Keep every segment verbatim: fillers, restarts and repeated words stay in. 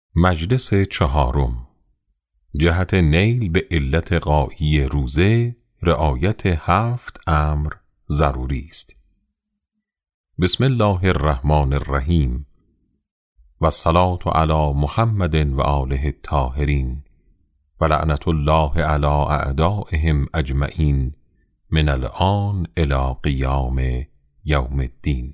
مجلس چهارم. جهت نیل به علت غایی روزه رعایت هفت امر ضروری است. بسم الله الرحمن الرحیم و الصلاة علی محمد و آله الطاهرین و لعنت الله علی اعدائهم اجمعین من الآن الی قیام یوم الدین.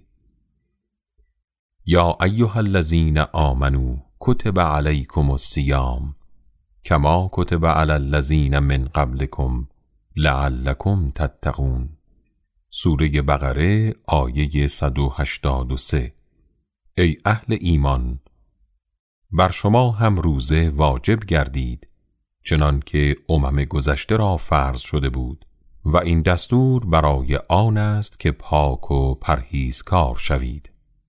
یا ایها الذین آمنوا کتب علیکم الصیام کما کتب علی الذین من قبلکم لعلکم تتقون. سوره بقره آیه صد و هشتاد و سه. ای اهل ایمان، بر شما هم روزه واجب گردید چنان که امم گذشته را فرض شده بود و این دستور برای آن است که پاک و پرهیزکار شوید.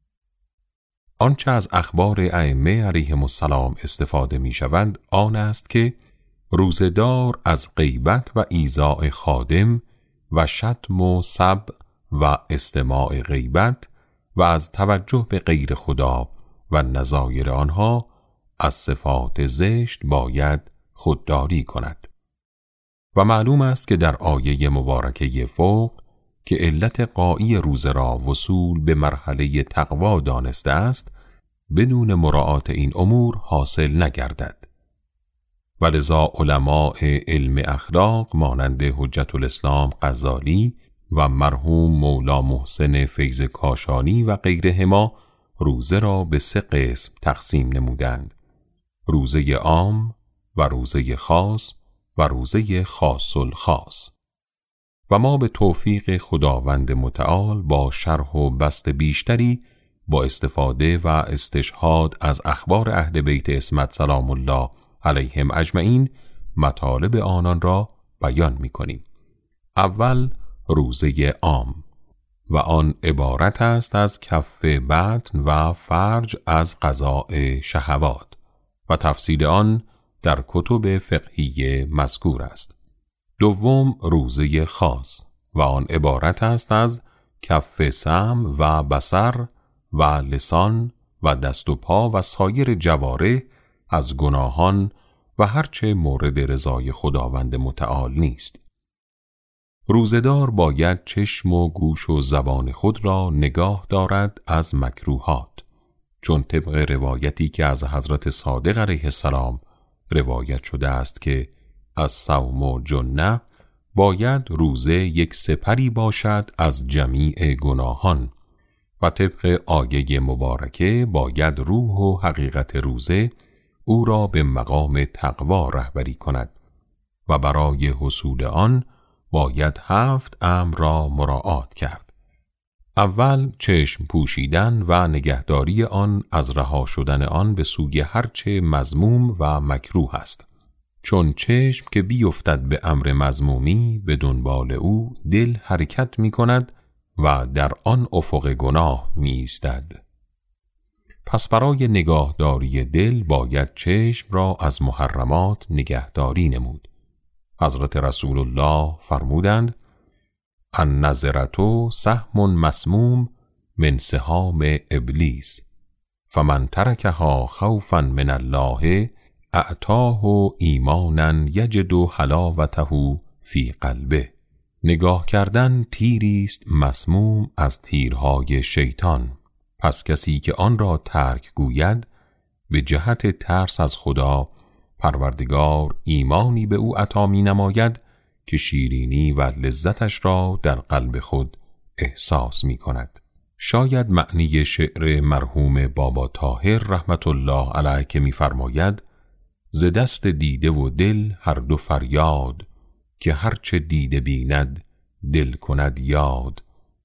آنچه از اخبار ائمه علیهم السلام استفاده می شوند آن است که روزه‌دار از غیبت و ایذاء خادم و شتم و سب و استماع غیبت و از توجه به غیر خدا و نظایر آنها از صفات زشت باید خودداری کند. و معلوم است که در آیه مبارکه فوق که علت غایی روزه را وصول به مرحله تقوا دانسته است بدون مراعات این امور حاصل نگردد. ولذا علماء علم اخلاق مانند حجت الاسلام غزالی و مرحوم مولا محسن فیض کاشانی و غیرهما روزه را به سه قسم تقسیم نمودند: روزه عام و روزه خاص و روزه خاص الخاص. و ما به توفیق خداوند متعال با شرح و بسط بیشتری با استفاده و استشهاد از اخبار اهل بیت عصمت سلام الله علیهم اجمعین مطالب آنان را بیان می کنیم. اول روزه عام و آن عبارت است از کف بطن و فرج از قضاء شهوات و تفصیل آن در کتب فقهی مذکور است. دوم روزه خاص و آن عبارت است از کف سمع و بصر و لسان و دست و پا و سایر جوارح از گناهان و هرچه مورد رضای خداوند متعال نیست. روزه‌دار باید چشم و گوش و زبان خود را نگاه دارد از مکروهات، چون طبق روایتی که از حضرت صادق علیه السلام روایت شده است که از صوم جنه باید روزه یک سپری باشد از جمیع گناهان و طبق آیه مبارکه باید روح و حقیقت روزه او را به مقام تقوا رهبری کند و برای حصول آن باید هفت امر را مراعات کرد. اول چشم پوشیدن و نگهداری آن از رها شدن آن به سوی هرچه مذموم و مکروه است، چون چشم که بیفتد به امر مذمومی به دنبال او دل حرکت می کند و در آن افق گناه می ایستد. پس برای نگاهداری دل باید چشم را از محرمات نگهداری نمود. حضرت رسول الله فرمودند: النظرة سهم مسموم من سهام ابلیس فمن ترکها خوفا من الله اعطاه ایمانا یجد حلاوته فی قلبه. نگاه کردن تیری است مسموم از تیرهای شیطان، پس کسی که آن را ترک گوید به جهت ترس از خدا پروردگار ایمانی به او عطا می نماید که شیرینی و لذتش را در قلب خود احساس می کند. شاید معنی شعر مرحوم بابا طاهر رحمت الله علیه که می فرماید: ز دست دیده و دل هر دو فریاد که هرچه دیده بیند دل کند یاد.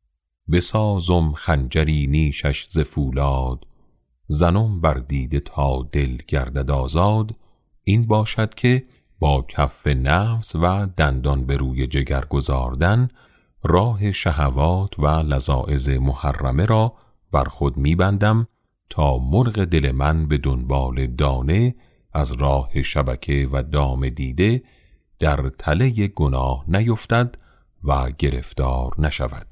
بسازم خنجری نیشش ز فولاد زنم بر دیده تا دل گردد آزاد. این باشد که با کف نفس و دندان به روی جگر گذاردن راه شهوات و لذائذ محرمه را بر خود می‌بندم تا مرغ دل من به دنبال دانه از راه شبکه و دام دیده در تله گناه نیفتد و گرفتار نشود.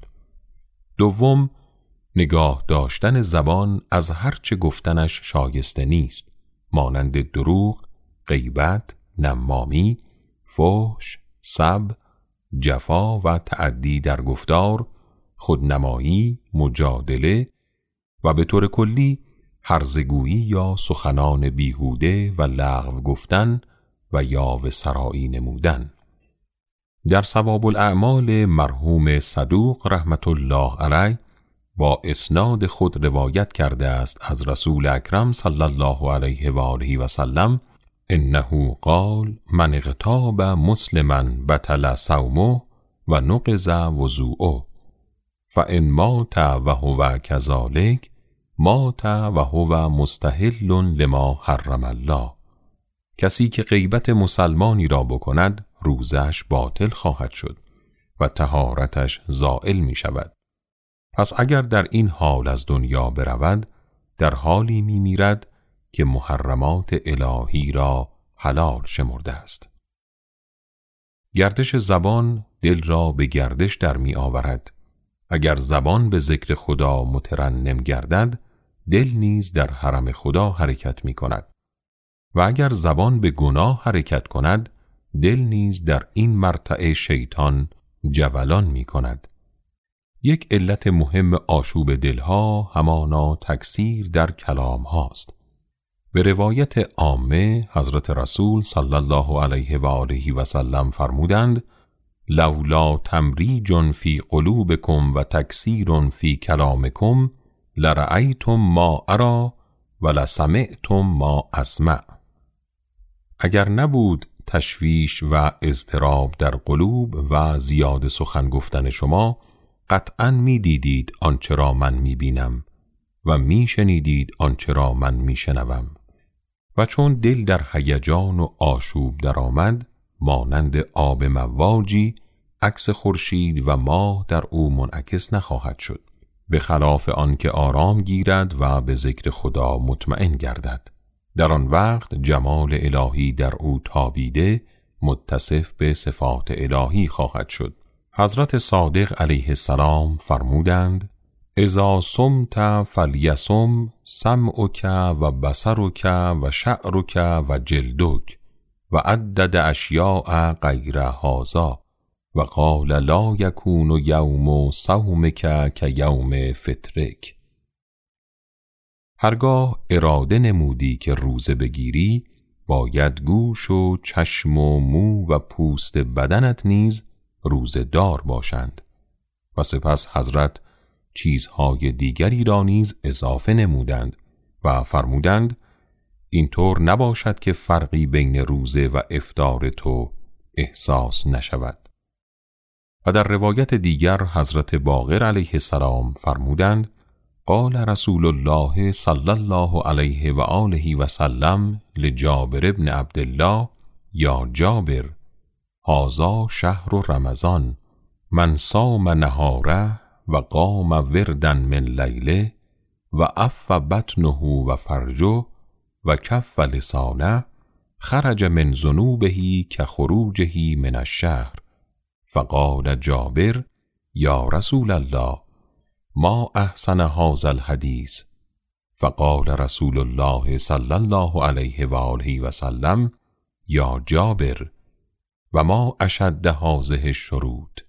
دوم نگاه داشتن زبان از هرچه گفتنش شایسته نیست مانند دروغ، غیبت، نمامی، فحش، سب، جفا و تعدی در گفتار، خودنمایی، مجادله و به طور کلی هرزگویی یا سخنان بیهوده و لغو گفتن و یاوه سرایی نمودن. در ثواب الاعمال مرحوم صدوق رحمت الله علیه با اسناد خود روایت کرده است از رسول اکرم صلی الله علیه و آله و سلم انه قال من اغتاب مسلما بطل صومه و نقض وضوءه فان مات و هو کذلک مات و هو مستحل لما حرم الله. کسی که غیبت مسلمانی را بکند روزش باطل خواهد شد و طهارتش زائل می شود. پس اگر در این حال از دنیا برود در حالی می میرد که محرمات الهی را حلال شمرده است. گردش زبان دل را به گردش در می آورد. اگر زبان به ذکر خدا مترنم گردد دل نیز در حرم خدا حرکت می کند و اگر زبان به گناه حرکت کند دل نیز در این مرتع شیطان جولان می کند. یک علت مهم آشوب دلها همانا تکثیر در کلام هاست. به روایت عامه حضرت رسول صلی الله علیه و آله و سلم فرمودند لولا تمریج فی قلوبکم و تکثیر فی کلامکم لرأیتم ما ارا و لسمعتم ما اسمع. اگر نبود تشویش و اضطراب در قلوب و زیاد سخن گفتن شما قطعاً می دیدید آنچه را من می بینم و می شنیدید آنچه را من می شنوم. و چون دل در هیجان و آشوب در آمد مانند آب مواجی عکس خورشید و ماه در او منعکس نخواهد شد، به خلاف آن که آرام گیرد و به ذکر خدا مطمئن گردد. در آن وقت جمال الهی در او تابیده متصف به صفات الهی خواهد شد. حضرت صادق علیه السلام فرمودند اذا صمت فلیصم سمعک و بصرک و شعرک و جلدک و عدد اشیاء غیر هذا و قال لا یکون یوم صومک کیوم فطرک. هرگاه اراده نمودی که روزه بگیری باید گوش و چشم و مو و پوست بدنت نیز روزه دار باشند. و سپس حضرت چیزهای دیگری را نیز اضافه نمودند و فرمودند اینطور نباشد که فرقی بین روزه و افطار تو احساس نشود. و در روایت دیگر حضرت باقر علیه السلام فرمودند قال رسول الله صلی الله علیه و آله و سلم لجابر ابن عبدالله یا جابر هذا شهر رمضان من صام نهاره و قام وردا من لیله و عف بطنه و فرجه و کف لسانه خرج من ذنوبه کخروجه من الشهر. فقال جابر یا رسول الله ما احسن هذا الحدیث. فقال رسول الله صلی الله علیه و آله و سلم یا جابر و ما اشد هذه الشروط.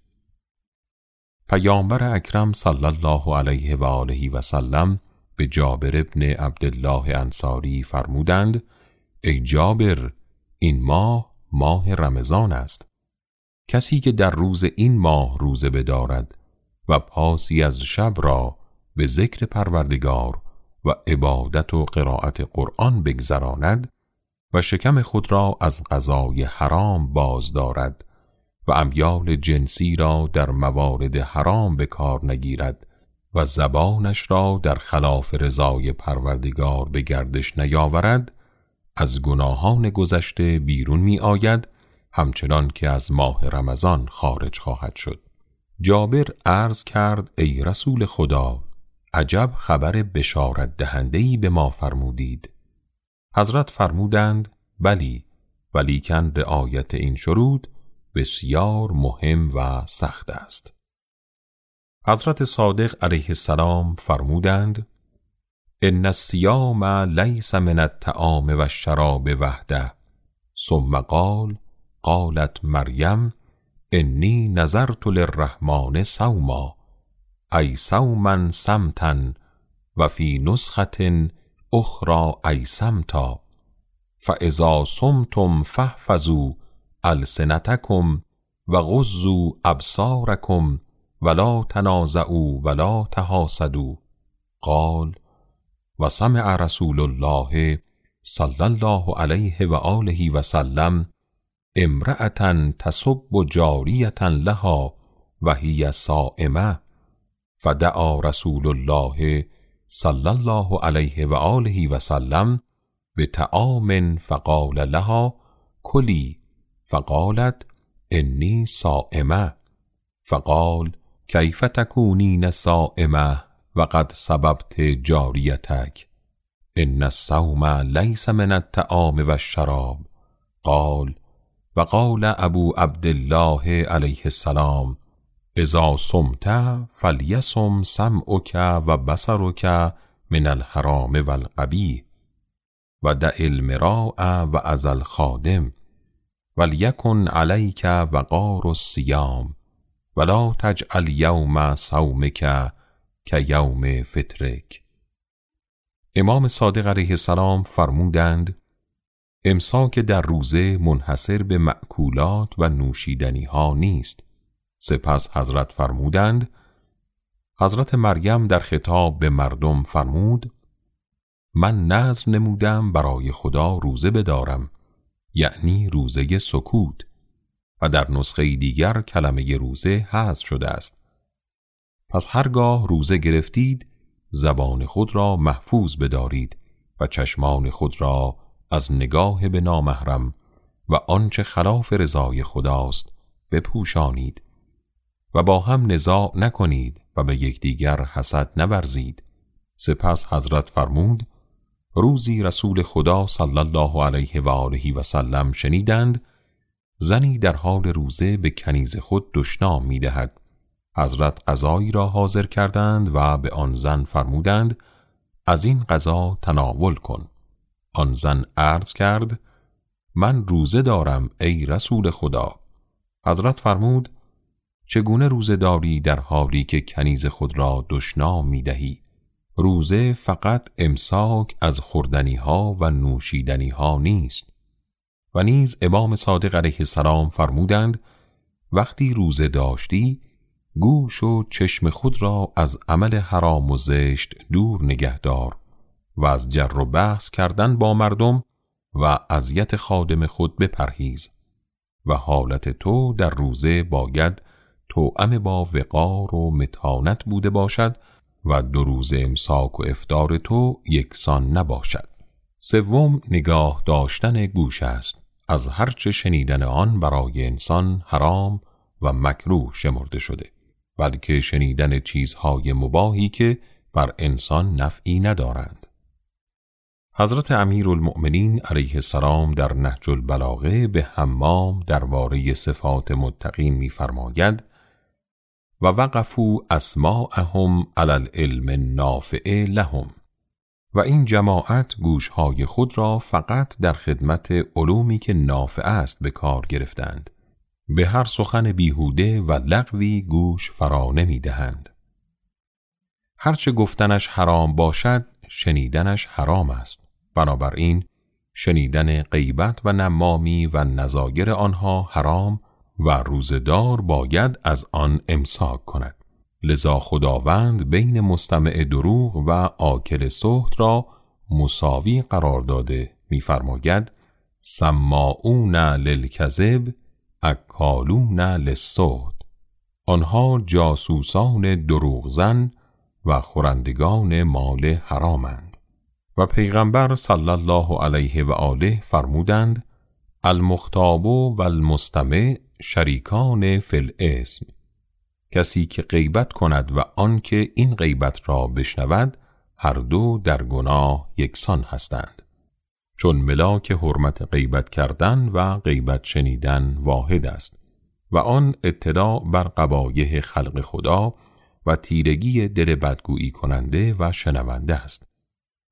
پیامبر اکرم صلی الله علیه و آله و سلم به جابر ابن عبدالله انصاری فرمودند ای جابر این ماه ماه رمضان است. کسی که در روز این ماه روزه بدارد و پاسی از شب را به ذکر پروردگار و عبادت و قرائت قرآن بگذراند و شکم خود را از غذای حرام باز دارد و امیال جنسی را در موارد حرام به کار نگیرد و زبانش را در خلاف رضای پروردگار به گردش نیاورد از گناهان گذشته بیرون می آید همچنان که از ماه رمضان خارج خواهد شد. جابر عرض کرد ای رسول خدا عجب خبر بشارت دهنده‌ای به ما فرمودید. حضرت فرمودند بلی ولیکن رعایت این شروط بسیار مهم و سخت است. حضرت صادق علیه السلام فرمودند ان الصیام لیس من الطعام و الشراب وحده. ثم قال قالت مریم انی نذرت للرحمن صوما، ای صوما صمتا و فی نسخة اخرى ای صمتا، فاذا صمتم فاحفظوا السنتکم و غضوا ابصارکم ولا تنازعوا ولا تحاسدوا. قال و سمع رسول الله صلی الله علیه و آله و سلم امرأة تسب جاریة لها و هی صائمة، فدعا رسول الله صلی الله علیه و آله و سلم بطعام فقال لها کلی، فقالت انی صائمة، فقال کیف تکونین صائمة وقد سببت جاریتک، ان الصوم لیس من الطعام و الشراب. قال و قال ابو عبدالله علیه السلام اذا صمت فلیصم سمعک و بصرک من الحرام و القبیح و دع المراء و اذی الخادم ولیکن علیک وقار الصیام ولا تجعل یوم صومک کیوم فطرک. امام صادق علیه السلام فرمودند امساک در روزه منحصر به مأکولات و نوشیدنی ها نیست. سپس حضرت فرمودند حضرت مریم در خطاب به مردم فرمود من نذر نمودم برای خدا روزه بدارم، یعنی روزه سکوت، و در نسخه دیگر کلمه روزه حذف شده است. پس هرگاه روزه گرفتید زبان خود را محفوظ بدارید و چشمان خود را از نگاه به نامحرم و آنچه خلاف رضای خداست بپوشانید و با هم نزاع نکنید و به یکدیگر حسد نورزید. سپس حضرت فرمود روزی رسول خدا صلی الله علیه و آله و سلم شنیدند زنی در حال روزه به کنیز خود دشنام می دهد. حضرت غذایی را حاضر کردند و به آن زن فرمودند از این غذا تناول کن. آن زن عرض کرد من روزه دارم ای رسول خدا. حضرت فرمود چگونه روزه داری در حالی که کنیز خود را دشنام می دهی؟ روزه فقط امساک از خوردنی ها و نوشیدنی ها نیست. و نیز امام صادق علیه السلام فرمودند وقتی روزه داشتی گوش و چشم خود را از عمل حرام و زشت دور نگهدار و از جر و بحث کردن با مردم و اذیت خادم خود بپرهیز و حالت تو در روزه باید توأم با وقار و متانت بوده باشد و دو روز امساک و افطار تو یکسان نباشد. سوم نگاه داشتن گوش است. از هرچه شنیدن آن برای انسان حرام و مکروه شمرده شده، بلکه شنیدن چیزهای مباحی که بر انسان نفعی ندارند. حضرت امیرالمؤمنین علیه السلام در نهج البلاغه به حمام درباره صفات متقین می‌فرماید و وقفوا اسماعهم علی العلم النافع لهم، و این جماعت گوشهای خود را فقط در خدمت علومی که نافع است به کار گرفتند. به هر سخن بیهوده و لغوی گوش فرا نمی دهند. هرچه گفتنش حرام باشد شنیدنش حرام است. بنابراین شنیدن غیبت و نمامی و نظایر آنها حرام و روزه‌دار باید از آن امساک کند. لذا خداوند بین مستمع دروغ و آکل سحت را مساوی قرار داده می‌فرماید سماعون للکذب اکالون للسحت. آنها جاسوسان دروغزن و خورندگان مال حرامند. و پیغمبر صلی الله علیه و آله فرمودند المخطاب و المستمع شریکان فی الاسم. کسی که غیبت کند و آن که این غیبت را بشنود هر دو در گناه یکسان هستند، چون ملاک حرمت غیبت کردن و غیبت شنیدن واحد است و آن اطلاع بر قبایح خلق خدا و تیرگی دل بدگویی کننده و شنونده است.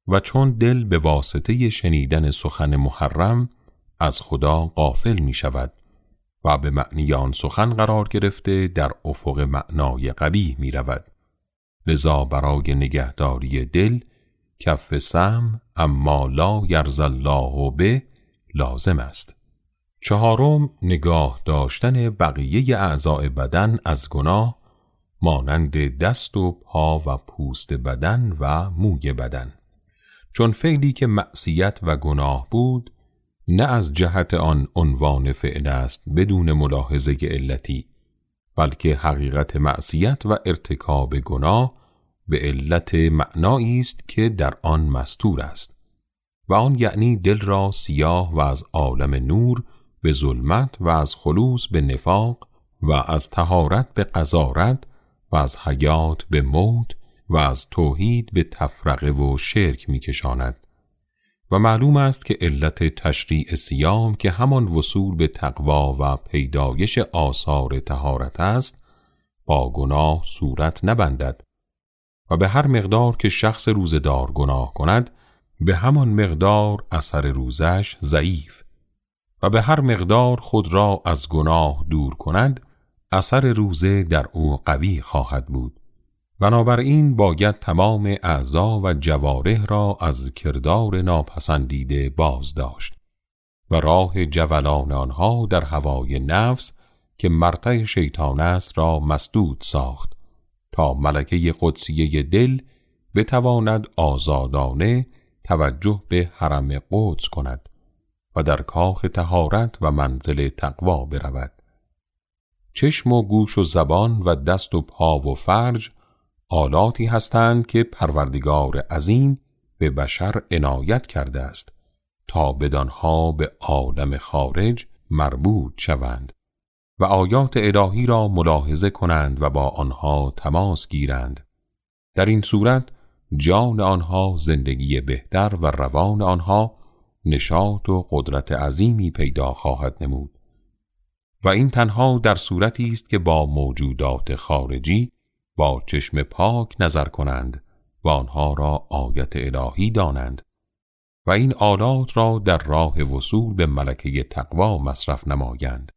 و چون دل به واسطه شنیدن سخن محرم از خدا غافل می شود و به معنی آن سخن قرار گرفته در افق معنای قبیح می رود. لذا برای نگهداری دل کف سمع اما لا یرضی الله به لازم است. چهارم، نگاه داشتن بقیه اعضای بدن از گناه مانند دست و پا و پوست بدن و موی بدن، چون فعلی که معصیت و گناه بود نه از جهت آن عنوان فعل است بدون ملاحظه علتی، بلکه حقیقت معصیت و ارتکاب گناه به علت معنایی است که در آن مستور است و آن یعنی دل را سیاه و از عالم نور به ظلمت و از خلوص به نفاق و از طهارت به قذارت و از حیات به موت و از توحید به تفرقه و شرک می کشاند. و معلوم است که علت تشریع صیام که همان وصول به تقوا و پیدایش آثار طهارت است با گناه صورت نبندد و به هر مقدار که شخص روزدار گناه کند به همان مقدار اثر روزش ضعیف و به هر مقدار خود را از گناه دور کند اثر روزه در او قوی خواهد بود. بنابراین باید تمام اعضا و جوارح را از کردار ناپسندیده باز داشت و راه جولان آنها در هوای نفس که مرتع شیطان است را مسدود ساخت تا ملکه قدسیه دل بتواند آزادانه توجه به حرم قدس کند و در کاخ طهارت و منزل تقوا برود. چشم و گوش و زبان و دست و پا و فرج آلاتی هستند که پروردگار عظیم به بشر عنایت کرده است تا بدانها به عالم خارج مربوط شوند و آیات الهی را ملاحظه کنند و با آنها تماس گیرند. در این صورت جان آنها زندگی بهتر و روان آنها نشاط و قدرت عظیمی پیدا خواهد نمود و این تنها در صورتی است که با موجودات خارجی با چشم پاک نظر کنند و آنها را آیت الهی دانند و این آلات را در راه وصول به ملکه تقوا مصرف نمایند.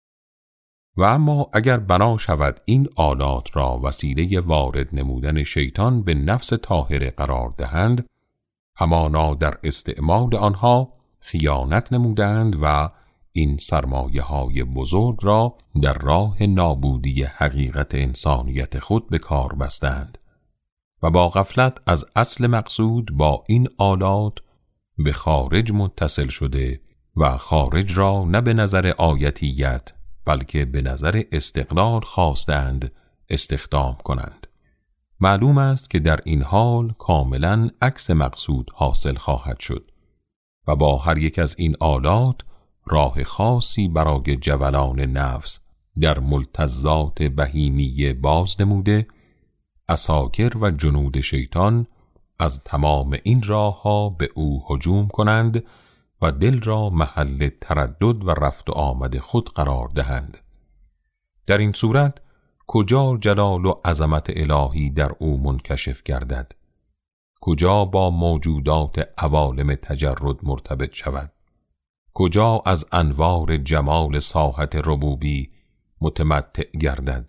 و اما اگر بنا شود این آلات را وسیله وارد نمودن شیطان به نفس طاهره قرار دهند، همانا در استعمال آنها خیانت نمودند و این سرمایه های بزرگ را در راه نابودی حقیقت انسانیت خود به کار بستند و با غفلت از اصل مقصود با این آلات به خارج متصل شده و خارج را نه به نظر آیتیت بلکه به نظر استقلال خواستند استخدام کنند. معلوم است که در این حال کاملا عکس مقصود حاصل خواهد شد و با هر یک از این آلات راه خاصی برای جولان نفس در ملتزات بهیمیه باز نموده، عساکر و جنود شیطان از تمام این راه ها به او هجوم کنند و دل را محل تردد و رفت و آمد خود قرار دهند. در این صورت کجا جلال و عظمت الهی در او منکشف گردد؟ کجا با موجودات عوالم تجرد مرتبط شود؟ کجا از انوار جمال ساحت ربوبی متمتع گردد؟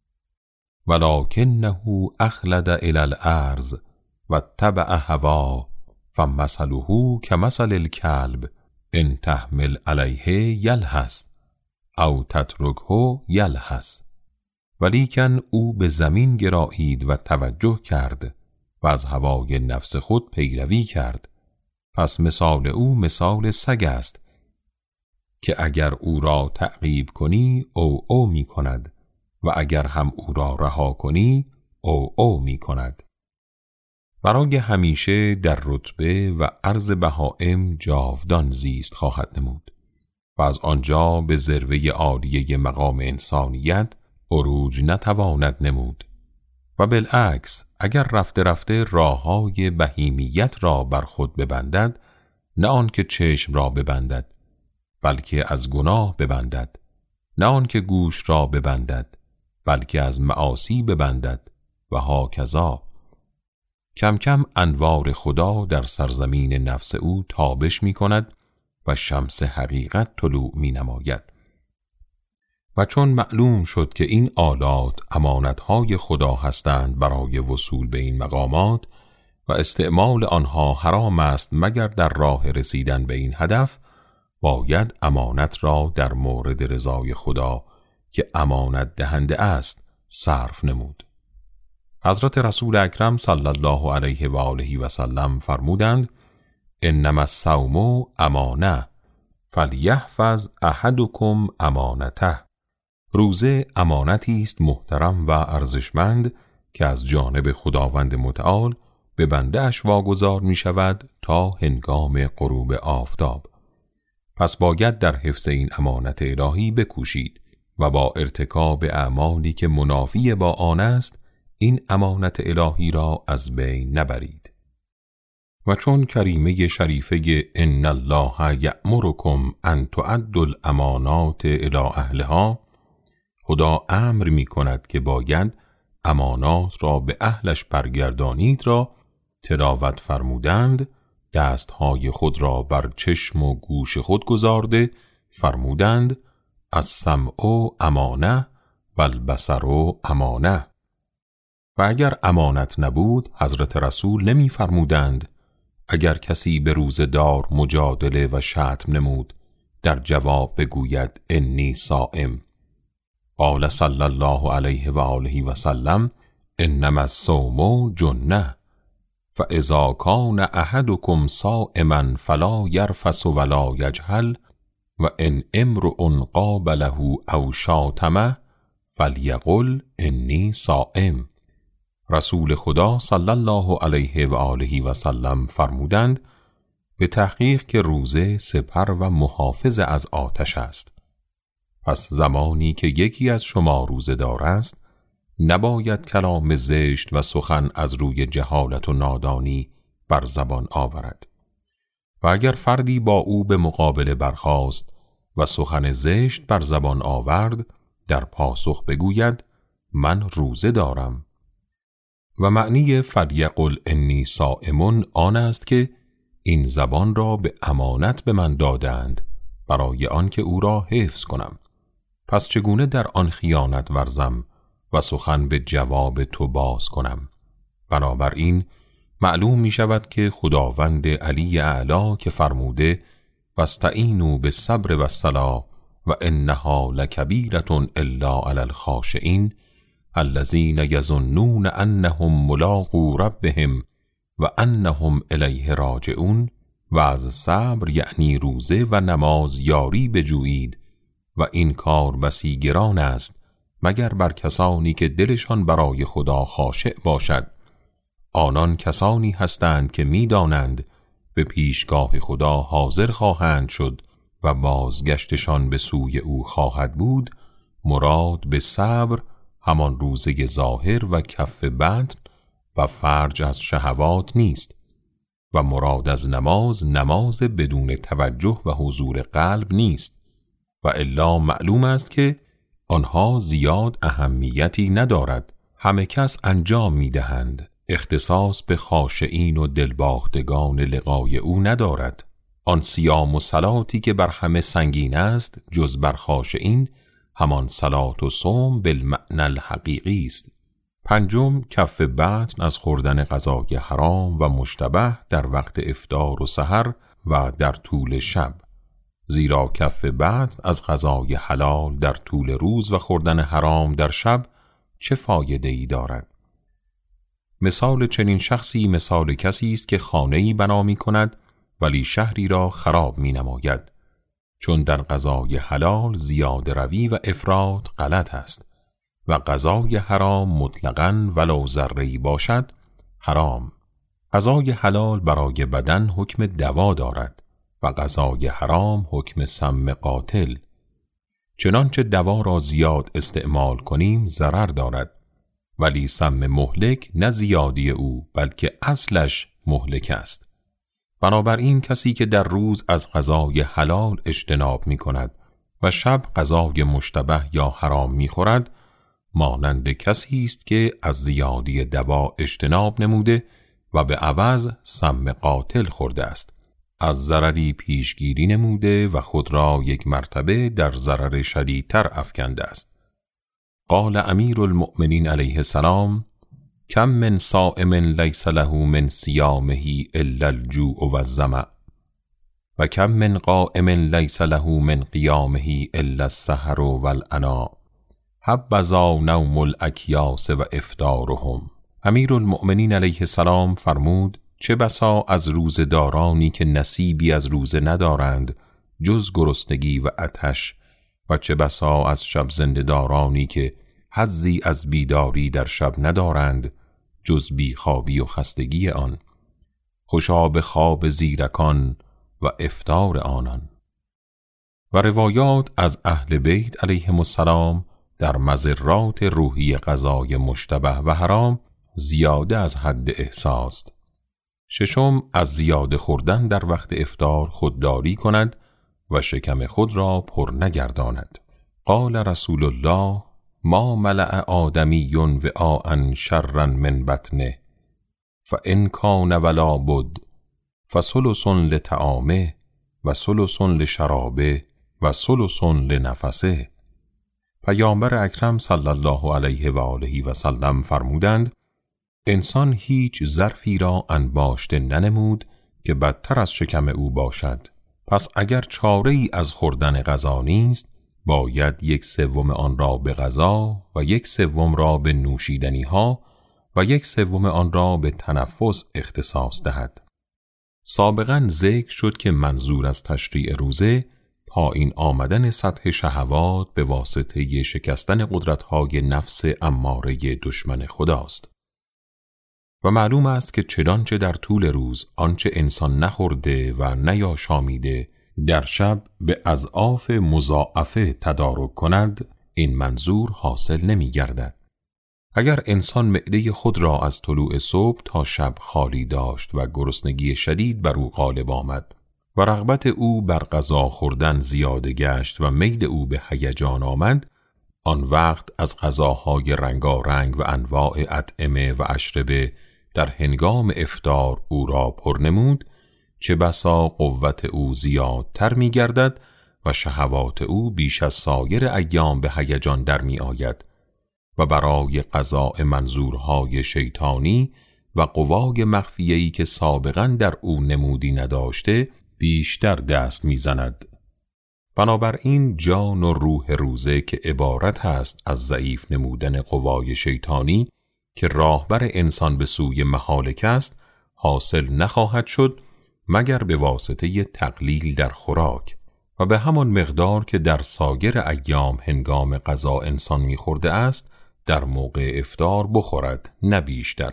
ولکنه اخلد الی الارض و تبع هوا فمثله کمثل الکلب ان تحمل علیه یلهث او تترکه یلهث. ولیکن او به زمین گرایید و توجه کرد و از هوای نفس خود پیروی کرد، پس مثال او مثال سگ است که اگر او را تعقیب کنی او او می کند و اگر هم او را رها کنی او او می کند. برای همیشه در رتبه و عرض بهائم جاودان زیست خواهد نمود و از آنجا به ذروه عالیه مقام انسانیت عروج نتواند نمود و بالعکس اگر رفته رفته راههای بهیمیت را بر خود ببندد، نه آن که چشم را ببندد بلکه از گناه ببندد، نه آن که گوش را ببندد بلکه از معاصی ببندد و هاکذا. کم کم انوار خدا در سرزمین نفس او تابش می کند و شمس حقیقت طلوع می نماید. و چون معلوم شد که این آلات امانتهای خدا هستند برای وصول به این مقامات و استعمال آنها حرام است مگر در راه رسیدن به این هدف، باید امانت را در مورد رضای خدا که امانت دهنده است صرف نمود. حضرت رسول اکرم صلی الله علیه و آله و سلم فرمودند: انما الصوم امانه فلیحفظ احدکم امانته. روزه امانتی است محترم و ارزشمند که از جانب خداوند متعال به بنده اش واگذار می شود تا هنگام غروب آفتاب. پس باید در حفظ این امانت الهی بکوشید و با ارتکاب اعمالی که منافی با آن است این امانت الهی را از بین نبرید. و چون کریمه شریفه ان الله یأمرکم ان تؤدوا الامانات الی اهلها، خدا امر می کند که باید امانات را به اهلش برگردانید را تلاوت فرمودند، دستهای خود را بر چشم و گوش خود گذارده فرمودند: السمع امانه و البصر امانه. و اگر امانت نبود حضرت رسول نمی فرمودند اگر کسی به روزه‌دار مجادله و شتم نمود در جواب بگوید انی صائم. قال صلی الله علیه و آله و سلم: انما الصوم جنة فاذا کان احدکم صائما فلا یرفث ولا یجهل و ان امرؤ قابله او شاتمه فلیقل انی صائم. رسول خدا صلی الله علیه و آله و سلم فرمودند: به تحقیق که روزه سپر و محافظ از آتش است. پس زمانی که یکی از شما روزه دار است نباید کلام زشت و سخن از روی جهالت و نادانی بر زبان آورد. و اگر فردی با او به مقابله برخاست و سخن زشت بر زبان آورد، در پاسخ بگوید من روزه دارم. و معنی فلیقل انی صائم آن است که این زبان را به امانت به من دادند برای آن که او را حفظ کنم. پس چگونه در آن خیانت ورزم و سخن به جواب تو باز کنم؟ بنابراین معلوم می شود که خداوند علی اعلی که فرموده واستعینوا بالصبر والصلاة و انها لکبیرة الا علی الخاشعین الذین یظنون انهم ملاقو ربهم و انهم الیه راجعون، و از صبر یعنی روزه و نماز یاری بجویید و این کار بسی گران است مگر بر کسانی که دلشان برای خدا خاشع باشد. آنان کسانی هستند که می دانند به پیشگاه خدا حاضر خواهند شد و بازگشتشان به سوی او خواهد بود. مراد به صبر همان روزه ظاهر و کف بطن و فرج از شهوات نیست و مراد از نماز نماز بدون توجه و حضور قلب نیست، و الا معلوم است که آنها زیاد اهمیتی ندارد، همه کس انجام می دهند، اختصاص به خاشعین و دلباختگان لقای او ندارد. آن صیام و صلاتی که بر همه سنگین است جز بر خاشعین همان صلات و صوم بالمعنی الحقیقی است. پنجم، کف بطن از خوردن غذای حرام و مشتبه در وقت افطار و سحر و در طول شب، زیرا کف بطن از غذای حلال در طول روز و خوردن حرام در شب چه فایده ای دارد؟ مثال چنین شخصی مثال کسی است که خانه‌ای بنا می کند ولی شهری را خراب می نماید، چون در غذای حلال زیاده روی و افراط غلط است و غذای حرام مطلقاً ولو ذره‌ای باشد حرام. غذای حلال برای بدن حکم دوا دارد و غذای حرام حکم سم قاتل. چنانچه دوا را زیاد استعمال کنیم ضرر دارد، ولی سم مهلک نه زیادی او بلکه اصلش مهلک است. بنابراین کسی که در روز از غذای حلال اجتناب می کند و شب غذای مشتبه یا حرام می خورد مانند کسی است که از زیادی دوا اجتناب نموده و به عوض سم قاتل خورده است. از ضرری پیشگیری نموده و خود را یک مرتبه در ضرر شدیدتر افکنده است. قال امیر المؤمنین علیه السلام: کم من صائم لیس له من صیامه الا الجوع و الظمأ و کم من قائم لیس له من قیامه الا السحر و العناء حبذا نوم الاکیاس و افطارهم. امیر المؤمنین علیه السلام فرمود: چه بسا از روزدارانی که نصیبی از روزه ندارند جز گرسنگی و آتش، و چه بسا از شب زنده‌دارانی که حظی از بیداری در شب ندارند جز بیخوابی و خستگی آن. خوشا به خواب زیرکان و افطار آنان. و روایات از اهل بیت علیهم السلام در مضرات روحی غذای مشتبه و حرام زیاده از حد احساست. ششم، از زیاده خوردن در وقت افطار خودداری کند و شکم خود را پر نگرداند. قال رسول الله: ما ملأ آدمی وعاء شرا من بطنه فإن کان ولا بد فثلث لطعامه و ثلث لشرابه و ثلث لنفسه. پیامبر اکرم صلی الله علیه و آله و سلم فرمودند: انسان هیچ ظرفی را انباشته ننمود که بدتر از شکم او باشد. پس اگر چاره ای از خوردن غذا نیست، باید یک سوم آن را به غذا و یک سوم را به نوشیدنی ها و یک سوم آن را به تنفس اختصاص دهد. سابقاً ذکر شد که منظور از تشریع روزه پایین آمدن سطح شهوات به واسطه شکستن قدرت‌های نفس اماره دشمن خداست. و معلوم است که چنانچه در طول روز آنچه انسان نخورده و نیاشامیده در شب به اضعاف مضاعفه تدارک کند، این منظور حاصل نمی گردد. اگر انسان معده خود را از طلوع صبح تا شب خالی داشت و گرسنگی شدید بر او غالب آمد و رغبت او بر غذا خوردن زیاده گشت و میل او به هیجان آمد، آن وقت از غذاهای رنگارنگ و انواع اطعمه و اشربه در هنگام افطار او را پر نمود، چه بسا قوت او زیادتر می گردد و شهوات او بیش از سایر ایام به هیجان در می آید و برای قضاء منظورهای شیطانی و قوای مخفیه‌ای که سابقاً در او نمودی نداشته بیشتر دست می زند. بنابراین جان و روح روزه که عبارت است از ضعیف نمودن قوای شیطانی که راهبر انسان به سوی مهالک است، حاصل نخواهد شد مگر به واسطه تقلیل در خوراک و به همان مقدار که در سایر ایام هنگام غذا انسان می‌خورده است در موقع افطار بخورد، نه بیشتر.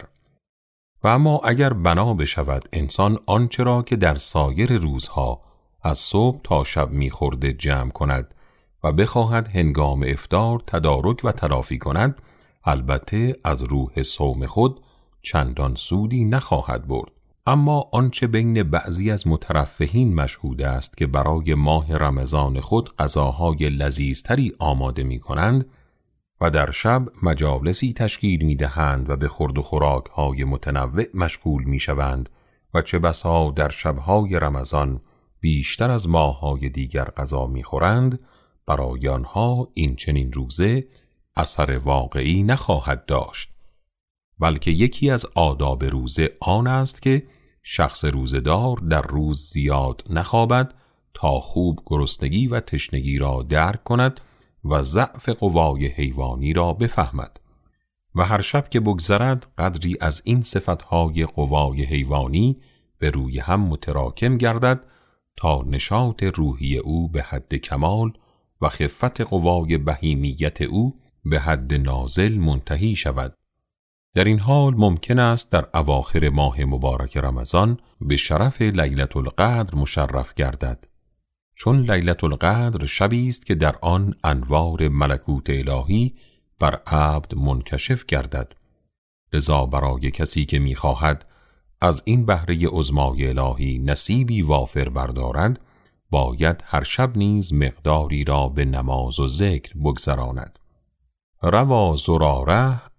و اما اگر بنا بشود انسان آنچه را که در سایر روزها از صبح تا شب می‌خورده جمع کند و بخواهد هنگام افطار تدارک و تلافی کند، البته از روح صوم خود چندان سودی نخواهد برد. اما آنچه بین بعضی از مترفهین مشهود است که برای ماه رمضان خود غذاهای لذیذتری آماده می کنند و در شب مجالسی تشکیل می دهند و به خورد و خوراکهای متنوع مشغول می شوند و چه بسا در شبهای رمضان بیشتر از ماههای دیگر غذا می خورند، برای آنها این چنین روزه اثر واقعی نخواهد داشت، بلکه یکی از آداب روزه آن است که شخص روزه‌دار در روز زیاد نخوابد تا خوب گرسنگی و تشنگی را درک کند و ضعف قوای حیوانی را بفهمد و هر شب که بگذرد قدری از این صفتهای قوای حیوانی به روی هم متراکم گردد تا نشاط روحی او به حد کمال و خفت قوای بهیمیت او به حد نازل منتهی شود. در این حال ممکن است در اواخر ماه مبارک رمضان به شرف لیلة القدر مشرف گردد، چون لیلة القدر شبی است که در آن انوار ملکوت الهی بر عبد منکشف گردد. لذا برای کسی که می‌خواهد از این بهره عظمای الهی نصیبی وافر بردارد، باید هر شب نیز مقداری را به نماز و ذکر بگذراند. روا زراره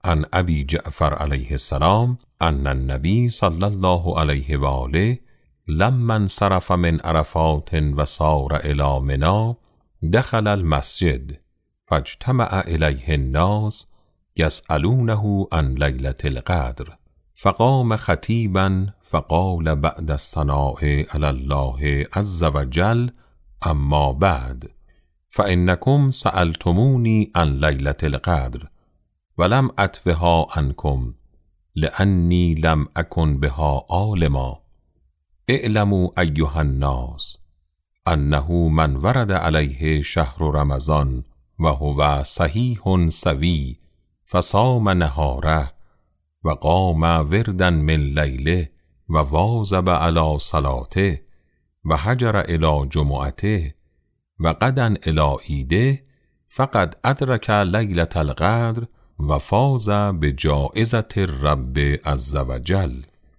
عن ابی جعفر علیه السلام ان النبی صلی الله علیه و آله لما انصرف من عرفات و سار الی منی دخل المسجد فاجتمع الیه الناس یسألونه عن لیلة القدر فقام خطیبا فقال بعد الثناء علی الله عز وجل اما بعد فإنکم سألتمونی عن لیلة القدر ولم أتبها عنکم لأنی لم أکن بها عالما اعلموا ایها الناس انه من ورد علیه شهر رمضان و هو صحیح سوی فصام نهاره و قام وردا من لیله و واظب علی صلاته و هجر الی جمعته و غدا الی عیده فقد ادرک لیلة القدر و فاز بجائزة الرب عز وجل.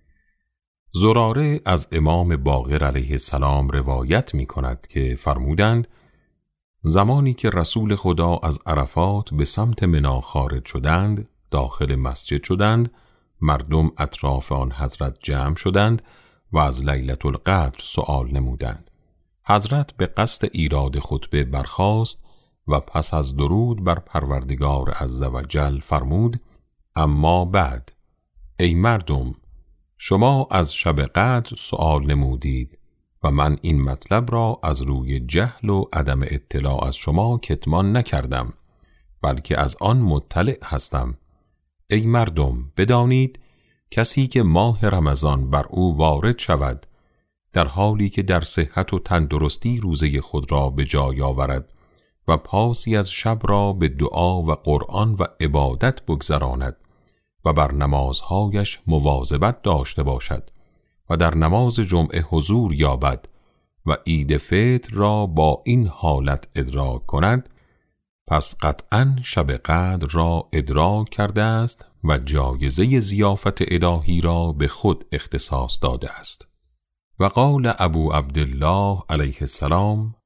زراره از امام باقر علیه السلام روایت می کند که فرمودند زمانی که رسول خدا از عرفات به سمت منی خارج شدند، داخل مسجد شدند، مردم اطراف آن حضرت جمع شدند و از لیلة القدر سؤال نمودند. حضرت به قصد ایراد خطبه برخاست و پس از درود بر پروردگار عزوجل فرمود اما بعد ای مردم، شما از شب قدر سؤال نمودید و من این مطلب را از روی جهل و عدم اطلاع از شما کتمان نکردم، بلکه از آن مطلع هستم. ای مردم، بدانید کسی که ماه رمضان بر او وارد شود در حالی که در صحت و تندرستی روزه خود را به جای آورد و پاسی از شب را به دعا و قرآن و عبادت بگذراند و بر نمازهایش مواظبت داشته باشد و در نماز جمعه حضور یابد و عید فطر را با این حالت ادراک کند، پس قطعاً شب قدر را ادراک کرده است و جایزه ضیافت الهی را به خود اختصاص داده است. و قال ابو عبدالله علیه السلام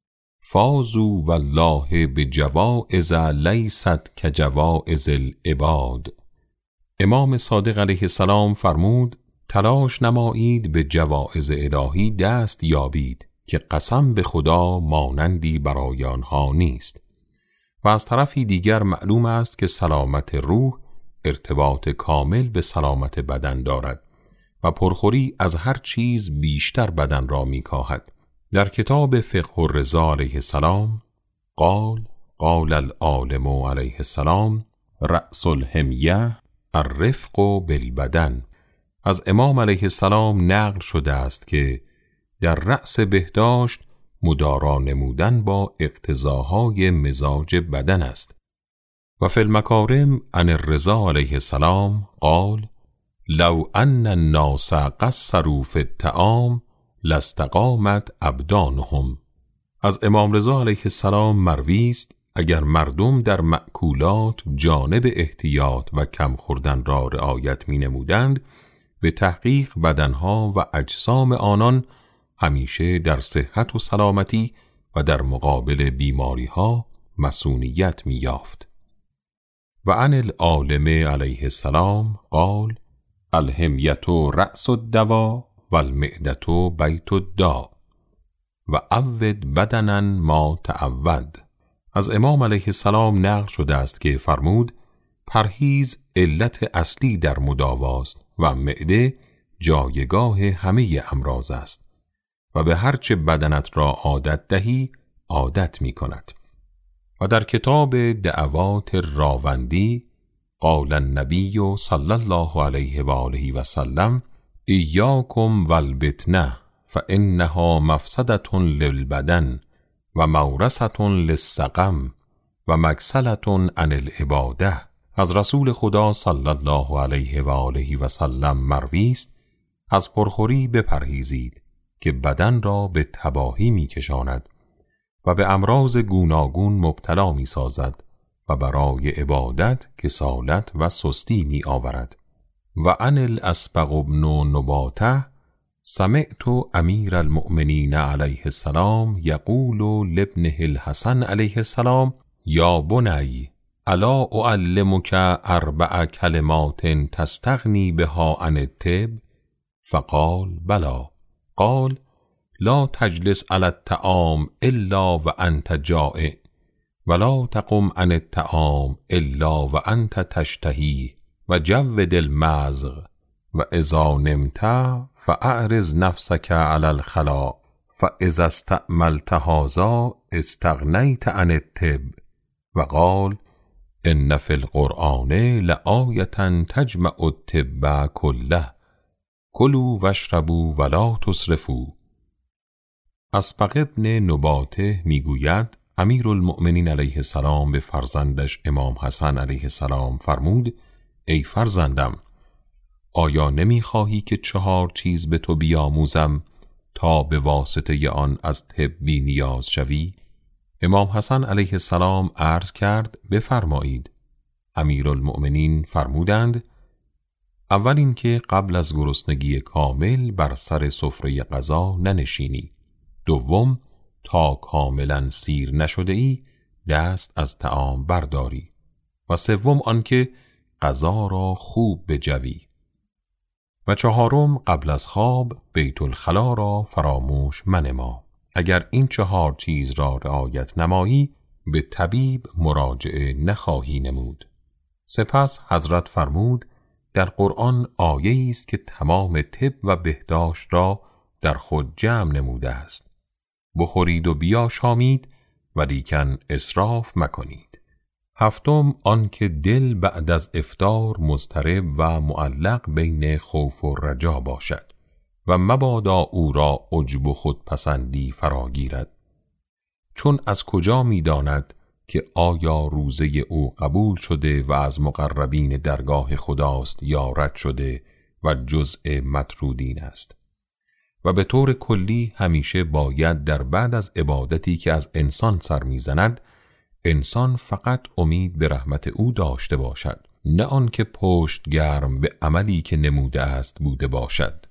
فازوا والله بجوائز لیست کجوائز العباد. امام صادق علیه السلام فرمود تلاش نمایید به جوائز الهی دست یابید که قسم به خدا مانندی برای آنها نیست. و از طرفی دیگر معلوم است که سلامت روح ارتباط کامل به سلامت بدن دارد و پرخوری از هر چیز بیشتر بدن را میکاهد. در کتاب فقه الرضا علیه السلام قال قال العالم علیه السلام رأس الحمیه الرفق بالبدن. از امام علیه السلام نقل شده است که در رأس بهداشت مدارا نمودن با اقتضاهای مزاج بدن است. و فی المکارم عن الرضا علیه السلام قال لو ان الناس قصروا فی الطعام لاستقامت ابدانهم. از امام رضا علیه السلام مروی است اگر مردم در مأکولات جانب احتیاط و کم خوردن را رعایت می نمودند، به تحقیق بدنها و اجسام آنان همیشه در صحت و سلامتی و در مقابل بیماری ها مسونیت می یافت. و عن العالم علیه السلام قال الحمیة رأس الدوا و المعدة بیت الداء و عود بدنا ما تعود. از امام علیه السلام نقل شده است که فرمود پرهیز علت اصلی در مداواست و معده جایگاه همه امراض است و به هرچه بدنت را عادت دهی عادت می کند. و در کتاب دعوات راوندی قال النبی صلی الله علیه و آله و سلم ایاکم والبطنه فانها مفسدة للبدن و مورثة للسقم و مکسلة عن العباده. از رسول خدا صلی الله علیه و آله و سلم مروی است از پرخوری بپرهیزید که بدن را به تباهی می کشاند و به امراض گوناگون مبتلا می سازد و برای عبادت کسالت و سستی می آورد. و عن الاسبغ بن نباته سمعت امیر المؤمنین علیه السلام یقول لابنه الحسن علیه السلام یا بنی الا اعلمک اربع کلمات تستغنی بها عن الطب؟ فقال بلی. قال لا تجلس على الطعام الا وانت جائع ولا تقم عن الطعام الا وانت تشتهی و جود المزغ و اذا نمت فاعرض نفسك على الخلاء فاذا استعملت هذا استغنیت عن الطب. و قال ان فی القرآن لآیة تجمع الطب کله کلوا واشربوا ولا تسرفوا. اسبغ ابن نباته میگوید امیرالمؤمنین علیه السلام به فرزندش امام حسن علیه السلام فرمود ای فرزندم، آیا نمیخواهی که چهار چیز به تو بیاموزم تا به واسطه آن از طب بی نیاز شوی؟ امام حسن علیه السلام عرض کرد بفرمایید. امیرالمؤمنین فرمودند اول این که قبل از گرسنگی کامل بر سر سفره غذا ننشینی. دوم تا کاملا سیر نشده ای دست از طعام برداری. و سوم آنکه غذا را خوب بجوی. و چهارم قبل از خواب بیت الخلا را فراموش منما. اگر این چهار چیز را رعایت نمایی به طبیب مراجعه نخواهی نمود. سپس حضرت فرمود در قرآن آیه‌ای است که تمام طب و بهداشت را در خود جمع نموده است. بخورید و بیاشامید ولیکن اسراف مکنید. هفتم آن که دل بعد از افطار مضطرب و معلق بین خوف و رجا باشد و مبادا او را عجب و خودپسندی فراگیرد، چون از کجا می داند که آیا روزه او قبول شده و از مقربین درگاه خداست یا رد شده و جزء مطرودین است. و به طور کلی همیشه باید در بعد از عبادتی که از انسان سر میزند انسان فقط امید به رحمت او داشته باشد، نه آن که پشت گرم به عملی که نموده است بوده باشد.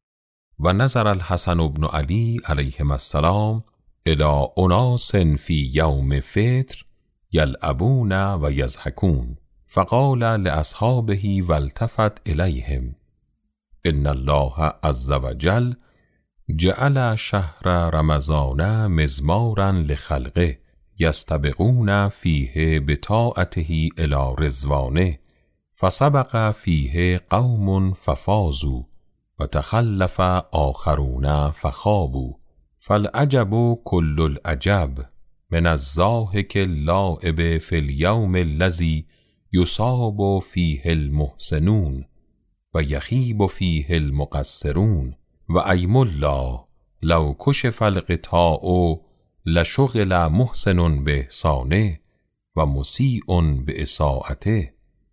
و نظر الحسن بن علی علیهما السلام الی اناس فی یوم فطر یلعبون و یضحکون فقال لاصحابه والتفت الیهم ان الله عز وجل جعل شهر رمضان مزمارا لخلقه یستبقون فیه بطاعته الی رضوانه فسبق فیه قوم ففازوا و تخلف آخرون فخابوا فالعجب کل العجب من الضاحک اللاعب فی الیوم الذی یصاب فیه المحسنون و یخیب فیه المقصرون و ایم الله لو کشف الغطاء لشغل محسن به احسانه و مسیء به اساءته.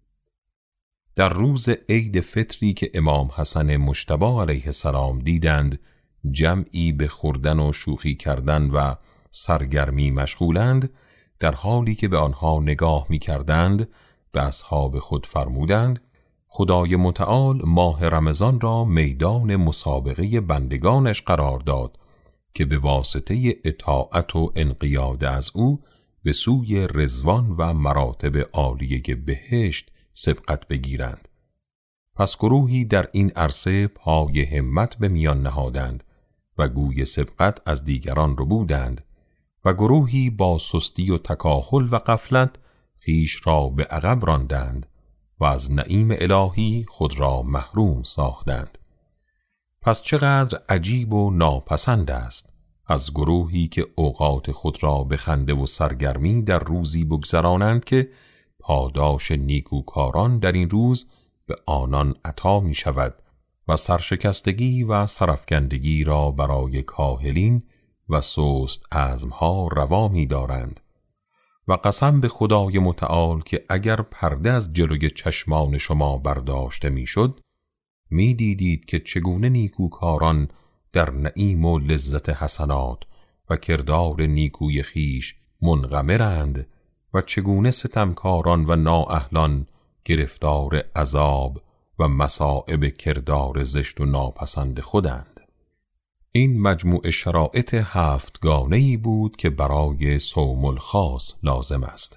در روز عید فطری که امام حسن مجتبی علیه السلام دیدند جمعی به خوردن و شوخی کردن و سرگرمی مشغولند، در حالی که به آنها نگاه می کردند به اصحاب خود فرمودند خدای متعال ماه رمضان را میدان مسابقه بندگانش قرار داد که به واسطه اطاعت و انقیاد از او به سوی رضوان و مراتب عالیه بهشت سبقت بگیرند. پس گروهی در این عرصه پای همت به میان نهادند و گوی سبقت از دیگران رو بودند و گروهی با سستی و تکاهل و غفلت خویش را به عقب راندند و از نعیم الهی خود را محروم ساختند. پس چقدر عجیب و ناپسند است از گروهی که اوقات خود را به خنده و سرگرمی در روزی بگذرانند که پاداش نیکوکاران در این روز به آنان عطا می شود و سرشکستگی و سرفکندگی را برای کاهلین و سست عزمها روا می دارند. و قسم به خدای متعال که اگر پرده از جلوی چشمان شما برداشته می شد می دیدید که چگونه نیکوکاران در نعیم و لذت حسنات و کردار نیکوی خیش منغمرند و چگونه ستمکاران و نااهلان گرفتار عذاب و مصائب کردار زشت و ناپسند خودند. این مجموع شرایط هفتگانه‌ای بود که برای صوم الخاص لازم است.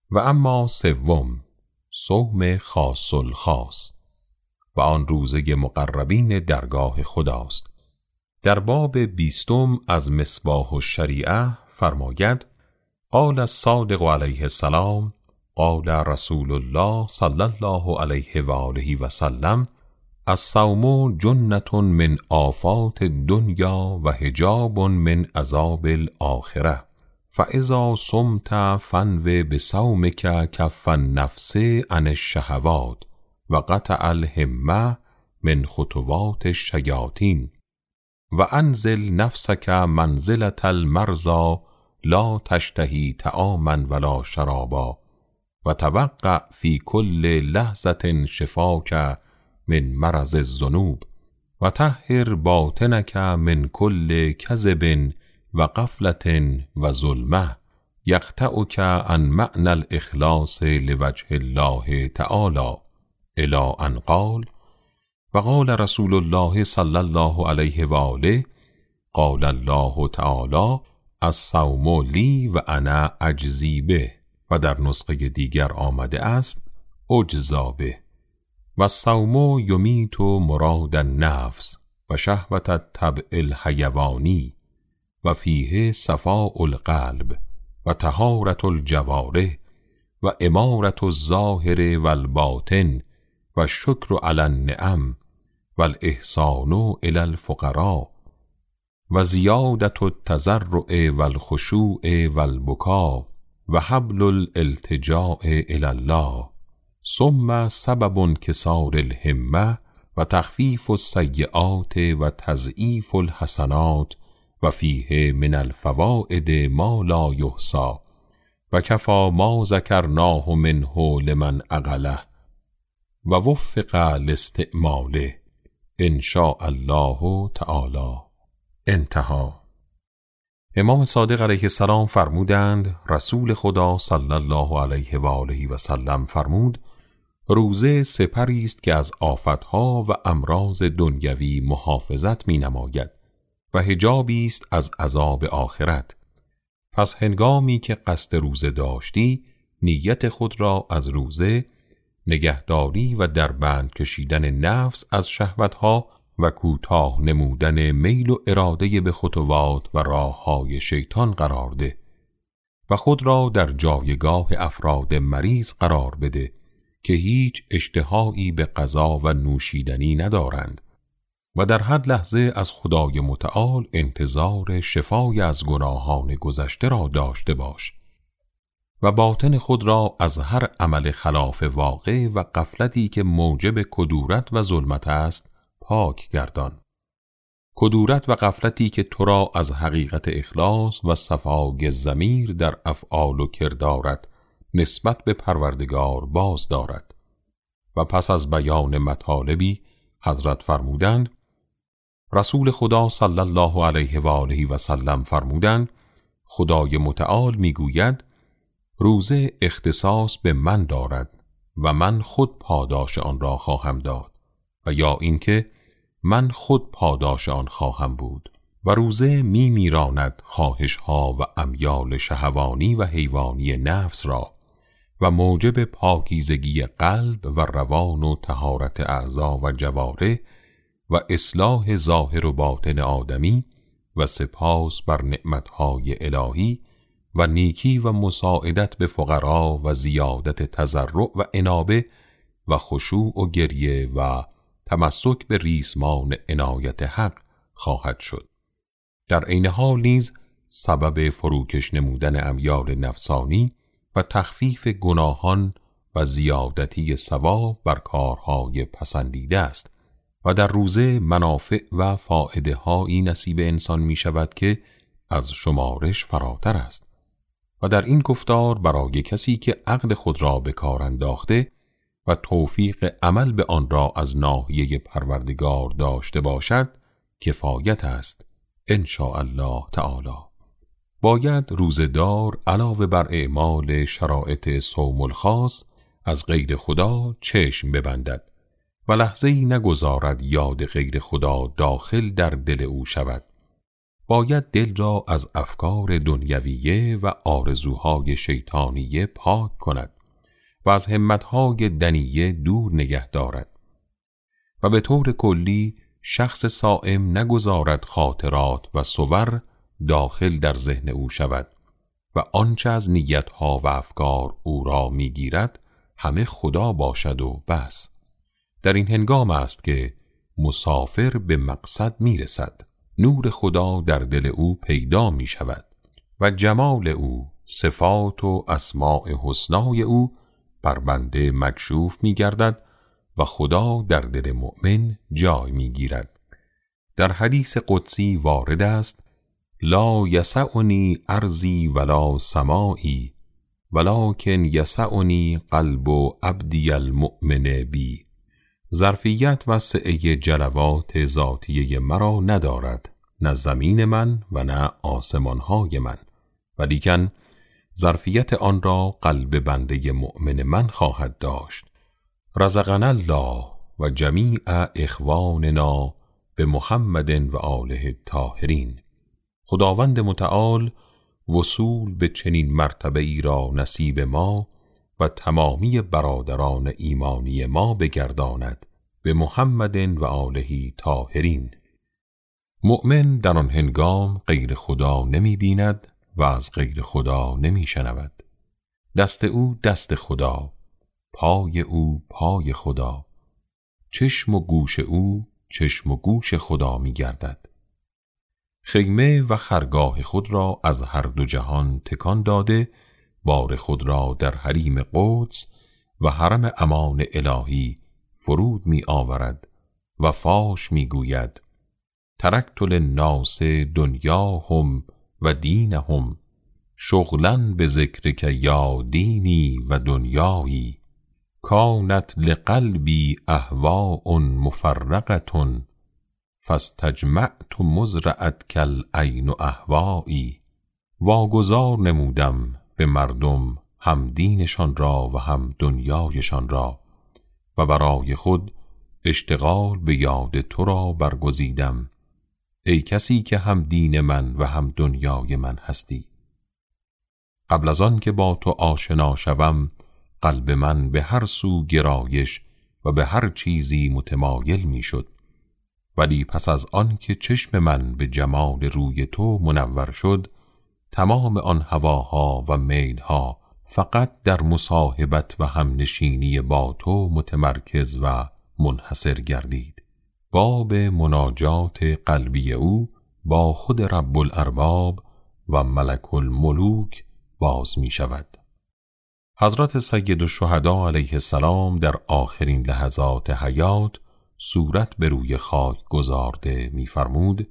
و اما سوم، صوم خاص الخاص و آن روزه مقربین درگاه خداست. در باب بیستم از مصباح الشریعه فرماید: قال الصادق علیه السلام قال رسول الله صلی الله علیه و آله و سلم: الصوم جنة من آفات الدنیا و حجاب من عذاب الآخرة، فاذا صمت فانو بصومک کف النفس عن الشهوات و قطع الهمه من خطوات الشیاطین و انزل نفسک منزلة المرضى لا تشتهی طعاما ولا شرابا و توقع فی کل لحظة شفاک من مرض الذنوب و طهر باطنک من کل کذب و غفلة و ظلمة یقطعک عن معنى الاخلاص لوجه الله تعالی الی ان قال: و قال رسول الله صلی الله علیه و آله قال الله تعالی: الصوم لی و انا اجزی به. و در نسخه دیگر آمده است: اجزا به. و الصوم یمیت مراد النفس و شهوت الطبع الحیوانی و فیه صفاء القلب و طهارة الجوارح و امارة الظاهر و الباطن و شکر علی النعم و الاحسان الی الفقراء و زیادة التضرع و الخشوع و البکا و حبل الالتجاء الی الله، ثم سبب انکسار الهمه و تخفیف السیئات و تضعیف الحسنات و فیه من الفوائد ما لا یحصی و کفی ما ذکرناه منه لمن عقله و وفق لاستعماله ان شاء الله تعالی. انتهى. امام صادق علیه السلام فرمودند: رسول خدا صلی الله علیه و آله و سلم فرمود: روزه سپری است که از آفتها و امراض دنیوی محافظت می نماید و حجابی است از عذاب آخرت. پس هنگامی که قصد روزه داشتی، نیت خود را از روزه، نگهداری و دربند کشیدن نفس از شهوتها و کوتاه نمودن میل و اراده به خطوات و راههای شیطان قرار ده و خود را در جایگاه افراد مریض قرار بده که هیچ اشتهایی به غذا و نوشیدنی ندارند و در هر لحظه از خدای متعال انتظار شفای از گناهان گذشته را داشته باش و باطن خود را از هر عمل خلاف واقع و غفلتی که موجب کدورت و ظلمت است پاک گردان. کدورت و غفلتی که تو را از حقیقت اخلاص و صفای ضمیر در افعال و کردارت نسبت به پروردگار باز دارد. و پس از بیان مطالبی حضرت فرمودند: رسول خدا صلی الله علیه و آله و سلم فرمودند: خدای متعال میگوید: روزه اختصاص به من دارد و من خود پاداش آن را خواهم داد، و یا اینکه من خود پاداش آن خواهم بود. و روزه می میراند خواهش ها و امیال شهوانی و حیوانی نفس را و موجب پاکیزگی قلب و روان و طهارت اعضا و جوارح و اصلاح ظاهر و باطن آدمی و سپاس بر نعمتهای الهی و نیکی و مساعدت به فقرا و زیادت تضرع و انابه و خشوع و گریه و تمسک به ریسمان عنایت حق خواهد شد. در عین حال نیز سبب فروکش نمودن امیال نفسانی و تخفیف گناهان و زیادتی ثواب بر کارهای پسندیده است و در روزه منافع و فائده هایی نصیب انسان می شود که از شمارش فراتر است. و در این گفتار برای کسی که عقل خود را به کار انداخته و توفیق عمل به آن را از ناحیه پروردگار داشته باشد کفایت است ان شاء الله تعالی. باید روزه‌دار علاوه بر اعمال شرایط صوم الخاص از غیر خدا چشم ببندد و لحظه‌ای نگذارد یاد غیر خدا داخل در دل او شود باید دل را از افکار دنیویه و آرزوهای شیطانیه پاک کند و از همتهای دنیه دور نگه دارد و به طور کلی شخص صائم نگذارد خاطرات و صور داخل در ذهن او شود و آنچه از نیتها و افکار او را میگیرد همه خدا باشد و بس. در این هنگام است که مسافر به مقصد میرسد، نور خدا در دل او پیدا می شود و جمال او، صفات و اسماء حسنای او بر بنده مکشوف می گردد و خدا در دل مؤمن جای می گیرد. در حدیث قدسی وارد است: لا یسعنی ارضی ولا سمائی ولکن یسعنی قلب عبدی المؤمن بی. ظرفیت و سعه جلوات ذاتیه مرا ندارد، نه زمین من و نه آسمانهای من، ولیکن ظرفیت آن را قلب بنده مؤمن من خواهد داشت. رزقنا الله و جمیع اخواننا به محمد و آله الطاهرین. خداوند متعال وصول به چنین مرتبه ای را نصیب ما و تمامی برادران ایمانی ما بگرداند به محمد و آله طاهرین. مؤمن در آن هنگام غیر خدا نمی بیند و از غیر خدا نمی شنود. دست او دست خدا، پای او پای خدا، چشم و گوش او چشم و گوش خدا می گردد. خیمه و خرگاه خود را از هر دو جهان تکان داده، بار خود را در حریم قدس و حرم امان الهی فرود می آورد و فاش می گوید: ترکت للناس دنیاهم و دینهم شغلا به ذکرک یا دینی و دنیایی کانت لقلبی اهواء مفرقة فاستجمعت مزرعتک العین اهوایی. واگذار نمودم به مردم هم دینشان را و هم دنیایشان را و برای خود اشتغال به یاد تو را برگزیدم، ای کسی که هم دین من و هم دنیای من هستی. قبل از آن که با تو آشنا شوم، قلب من به هر سو گرایش و به هر چیزی متمایل می شد، ولی پس از آن که چشم من به جمال روی تو منور شد، تمام آن هواها و میلها فقط در مصاحبت و همنشینی با تو متمرکز و منحصر گردید. باب مناجات قلبی او با خود رب الارباب و ملک الملوک باز می شود. حضرت سید الشهدا علیه السلام در آخرین لحظات حیات صورت به روی خاک گذارده می فرمود: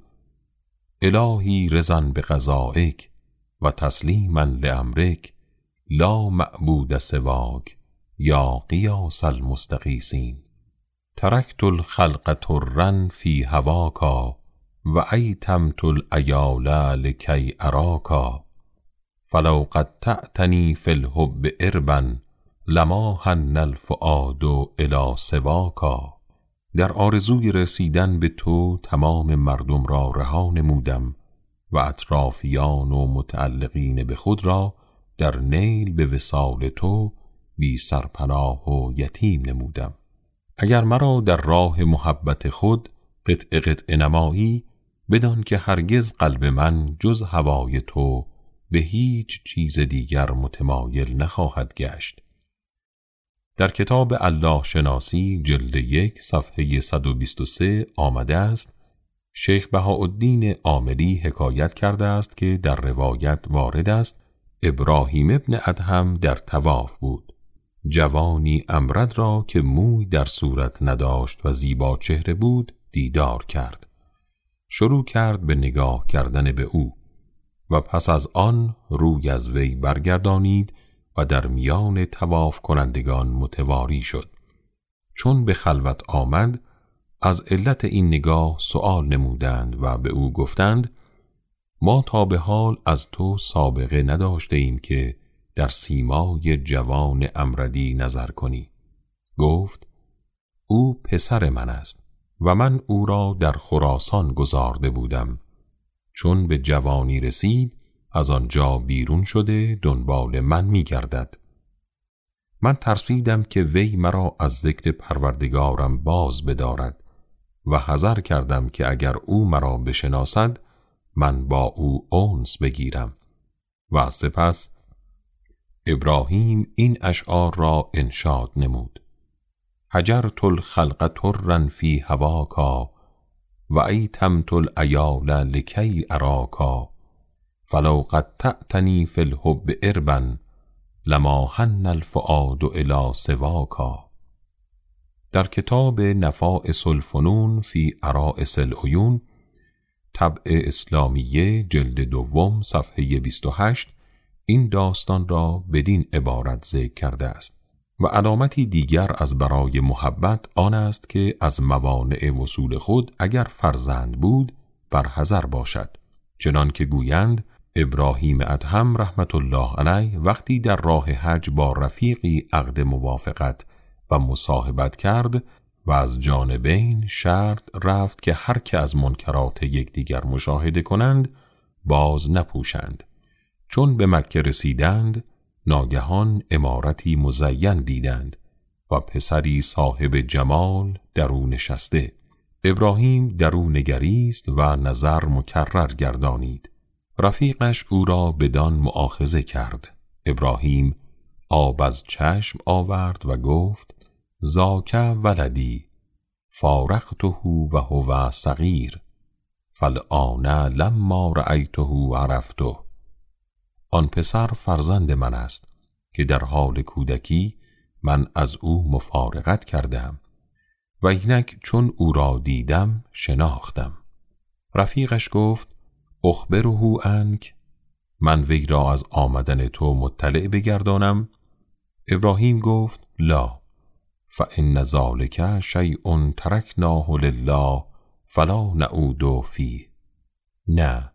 الهی رضا به قضائک و تسلیما لامرک لا معبود سواک یا قیاس المستغیثین. ترکت الخلق طرا فی هواکا و ایتمت العیال لکی اراکا فلو قطعتنی فی الحب اربا لما حن الفؤاد الی سواکا. در آرزوی رسیدن به تو تمام مردم را رها نمودم و اطرافیان و متعلقین به خود را در نیل به وصال تو بی سرپناه و یتیم نمودم. اگر مرا در راه محبت خود قطع قطع نمایی، بدان که هرگز قلب من جز هوای تو به هیچ چیز دیگر متمایل نخواهد گشت. در کتاب الله شناسی جلد یک صفحه صد و بیست و سه آمده است: شیخ بهاءالدین عاملی حکایت کرده است که در روایت وارد است ابراهیم ابن ادهم در طواف بود. جوانی امرد را که موی در صورت نداشت و زیبا چهره بود دیدار کرد. شروع کرد به نگاه کردن به او و پس از آن روی از وی برگردانید و در میان طواف کنندگان متواری شد. چون به خلوت آمد، از علت این نگاه سؤال نمودند و به او گفتند: ما تا به حال از تو سابقه نداشته ایم که در سیمای جوان امردی نظر کنی. گفت: او پسر من است و من او را در خراسان گذارده بودم. چون به جوانی رسید از آنجا بیرون شده دنبال من می گردد. من ترسیدم که وی مرا از ذکر پروردگارم باز بدارد و حذر کردم که اگر او مرا بشناسد من با او انس بگیرم. و سپس ابراهیم این اشعار را انشاد نمود: هجرت الخلق طرا فی هواکا و ایتمت العیال لکی اراکا فلو قطعتنی فی الحب اربا لما حن الفؤاد الی سواکا. در کتاب نفائس الفنون فی عرائس العیون طبع اسلامیه جلد دوم صفحه بیست و هشت این داستان را بدین عبارت ذکر کرده است. و علامتی دیگر از برای محبت آن است که از موانع وصول خود اگر فرزند بود بر حذر باشد، چنان که گویند ابراهیم ادهم رحمت الله علیه وقتی در راه حج با رفیقی عقد موافقت و مصاحبت کرد و از جانبین شرط رفت که هر که از منکرات یکدیگر مشاهده کنند باز نپوشند. چون به مکه رسیدند ناگهان عمارتی مزین دیدند و پسری صاحب جمال در او نشسته. ابراهیم در او نگریست و نظر مکرر گردانید. رفیقش او را بدان مؤاخذه کرد. ابراهیم آب از چشم آورد و گفت: ذاک ولدی فارقته و هو صغیر فالآن لما رأیته عرفته. آن پسر فرزند من است که در حال کودکی من از او مفارقت کردم و اینک چون او را دیدم شناختم. رفیقش گفت: اخبره عنک، من وی را از آمدن تو مطلع بگردانم؟ ابراهیم گفت: لا، فإن ذلک شیء ترکناه لله فلا نعود فیه. نه،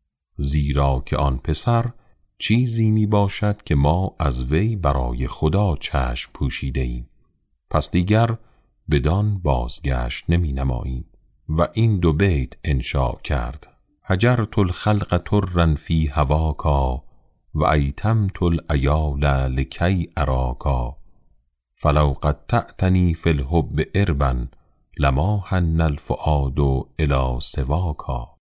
زیرا که آن پسر چیزی می باشد که ما از وی برای خدا چشم پوشیده ایم، پس دیگر بدان بازگشت نمی نماییم. و این دو بیت انشاء کرد: هجرت الخلق طرا فی هواکا و ایتمت العیال لکی اراکا فلو قطعتنی فی الحب اربا لما حن الفؤاد الی سواکا.